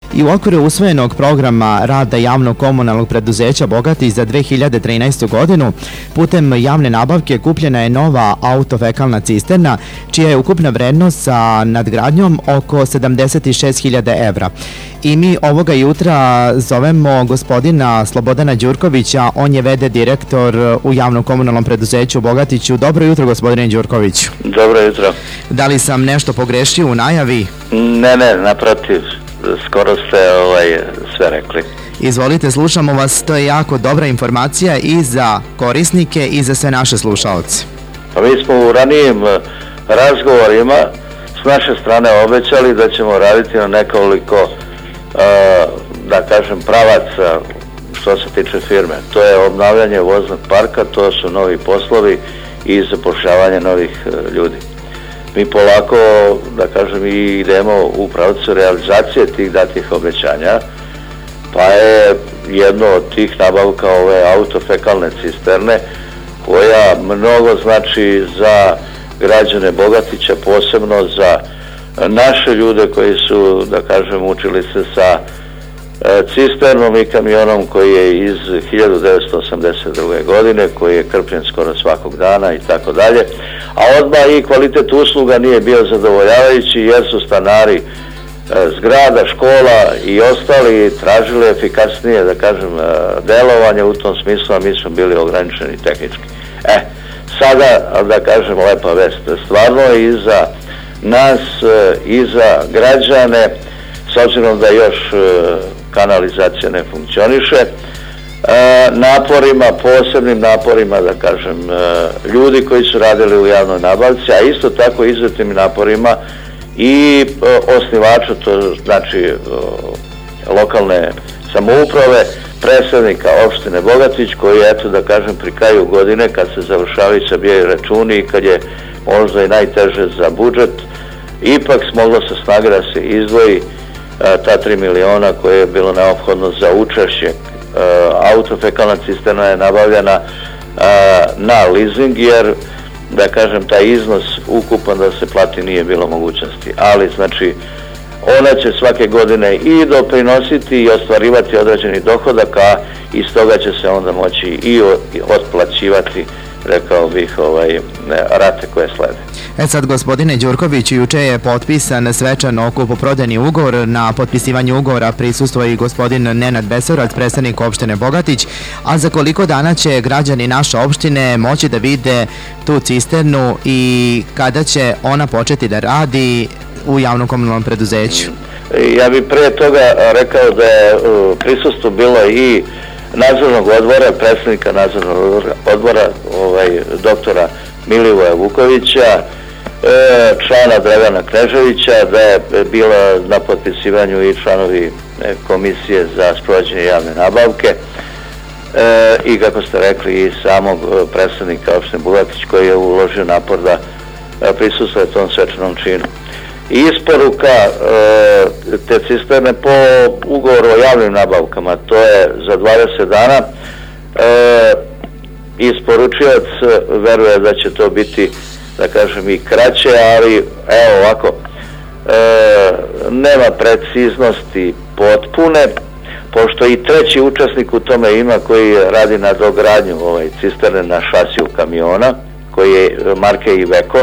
I u okviru usvojenog programa rada javnog komunalnog preduzeća Bogatić za 2013. godinu putem javne nabavke kupljena je nova autofekalna cisterna čija je ukupna vrednost sa nadgradnjom oko 76.000 evra. I mi ovoga jutra zovemo gospodina Slobodana Đurkovića, on je v.d. direktor u javnom komunalnom preduzeću Bogatiću. Dobro jutro, gospodine Đurkoviću. Dobro jutro. Da li sam nešto pogrešio u najavi? Ne, naprotiv, skoro ste sve rekli. Izvolite, slušamo vas, to je jako dobra informacija i za korisnike i za sve naše slušaoce. Pa mi smo u ranijim razgovorima s naše strane obećali da ćemo raditi na nekoliko da kažem pravaca što se tiče firme. To je obnavljanje voznog parka, to su novi poslovi i zapošljavanje novih ljudi. Mi polako, da kažem, idemo u pravcu realizacije tih datih obećanja, pa je jedno od tih nabavka ove autofekalne cisterne koja mnogo znači za građane Bogatića, posebno za naše ljude koji su, da kažem, učili se sa cisternom i kamionom koji je iz 1982. godine, koji je krpljen skoro svakog dana i tako dalje, a odmah i kvalitet usluga nije bio zadovoljavajući jer su stanari zgrada, škola i ostali tražili efikasnije, da kažem, delovanje u tom smislu, a mi smo bili ograničeni tehnički. Sada, da kažem, lepa vest, stvarno i za nas i za građane, s obzirom da još kanalizacija ne funkcioniše, naporima, posebnim naporima, da kažem, ljudi koji su radili u javnoj nabavci, a isto tako izuzetnim naporima i osnivača, to znači lokalne samouprave, predstavnika opštine Bogatić, koji, eto, da kažem, pri kraju godine, kad se završavaju sabijaju računi i kad je možda i najteže za budžet, ipak smoglo se snage da se izdvoji ta 3 miliona koje je bilo neophodno za učešće. Autofekalna cisterna je nabavljena na leasing, jer, da kažem, taj iznos ukupan da se plati nije bilo mogućnosti. Ali, znači, ona će svake godine i doprinositi i ostvarivati određeni dohodak, a iz toga će se onda moći i otplaćivati, rekao bih, rate koje slede. Sad, gospodine Đurković, juče je potpisan svečano kupoprodajni ugovor. Na potpisivanju ugovora prisustvuje i gospodin Nenad Besorac, predstavnik opštine Bogatić. A za koliko dana će građani naše opštine moći da vide tu cisternu i kada će ona početi da radi u javnom komunalnom preduzeću? Ja bih pre toga rekao da je prisustvo bilo i nadzornog odbora, predstavnika nadzornog odbora, doktora Milivoja Vukovića, člana Dragana Kneževića, da je bila na potpisivanju i članovi komisije za sprovođenje javne nabavke i, kako ste rekli, i samog predstavnika opštine Bogatić koji je uložio napor da prisustvuje tom svečanom činu. Isporuka te cisterne po ugovoru o javnim nabavkama, to je za 20 dana. Isporučilac veruje da će to biti, da kažem, i kraće, ali evo ovako, nema preciznosti potpune, pošto i treći učesnik u tome ima koji radi na dogradnju cisterne na šasiju kamiona, koji je marke Iveco.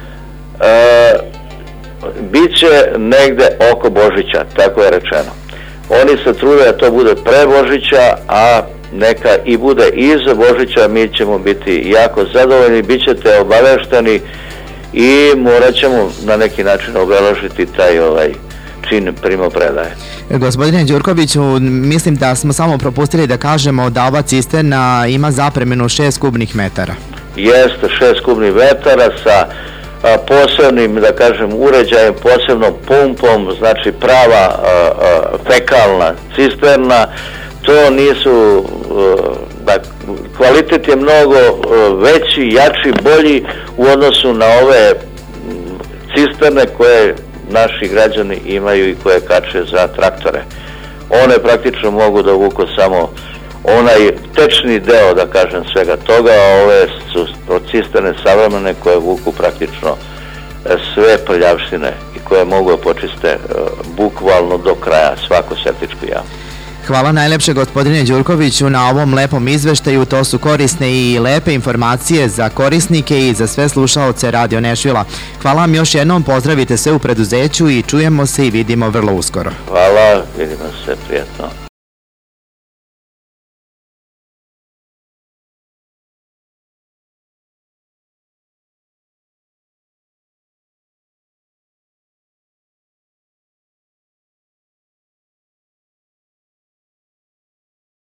Biće negde oko Božića, tako je rečeno. Oni se trude da to bude pre Božića, a neka i bude iza Božića, mi ćemo biti jako zadovoljni, bit ćete obavešteni i morat ćemo na neki način obeležiti taj čin primopredaje. Gospodine Đurkoviću, mislim da smo samo propustili da kažemo da ova cisterna ima zapremenu 6 kubnih metara. Jeste, 6 kubnih metara sa posebnim, da kažem, uređajem, posebnom pumpom, znači prava fekalna cisterna. To nisu, kvalitet je mnogo veći, jači, bolji u odnosu na ove cisterne koje naši građani imaju i koje kače za traktore. One praktično mogu da vuku samo onaj tečni deo, da kažem, svega toga, a ove su cisterne savremene koje vuku praktično sve prljavštine i koje mogu počiste bukvalno do kraja svaku septičku jamu. Hvala najlepše gospodine Đurkoviću na ovom lepom izveštaju, to su korisne i lepe informacije za korisnike i za sve slušaoce Radio Nešvila. Hvala vam još jednom, pozdravite sve u preduzeću i čujemo se i vidimo vrlo uskoro. Hvala, vidimo se, prijatno.